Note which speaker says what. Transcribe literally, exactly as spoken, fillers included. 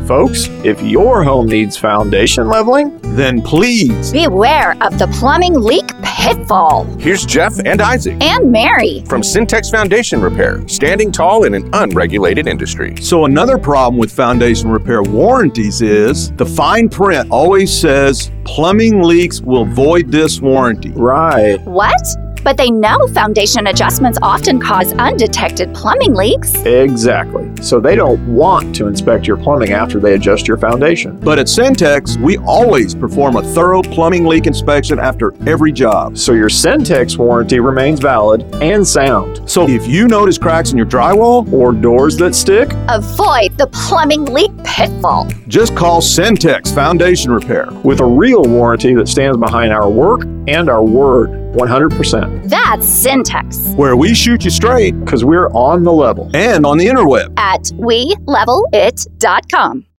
Speaker 1: Folks, if your home needs foundation leveling,
Speaker 2: then please
Speaker 3: beware of the plumbing leak pitfall.
Speaker 4: Here's Jeff and Isaac
Speaker 3: And Mary
Speaker 4: from Syntex Foundation Repair, standing tall in an unregulated industry.
Speaker 2: So another problem with foundation repair warranties is the fine print always says plumbing leaks will void this warranty.
Speaker 1: right.
Speaker 3: What? But they know foundation adjustments often cause undetected plumbing leaks.
Speaker 1: Exactly. So they don't want to inspect your plumbing after they adjust your foundation.
Speaker 2: But at Syntex, we always perform a thorough plumbing leak inspection after every job.
Speaker 1: So your Syntex warranty remains valid and sound.
Speaker 2: So if you notice cracks in your drywall,
Speaker 1: Or doors that stick,
Speaker 3: Avoid the plumbing leak pitfall.
Speaker 2: just call Syntex Foundation Repair.
Speaker 1: with a real warranty that stands behind our work and our word one hundred percent.
Speaker 3: That's Syntex
Speaker 2: Where we shoot you straight
Speaker 1: Because we're on the level.
Speaker 2: and on the interweb.
Speaker 3: at we level it dot com.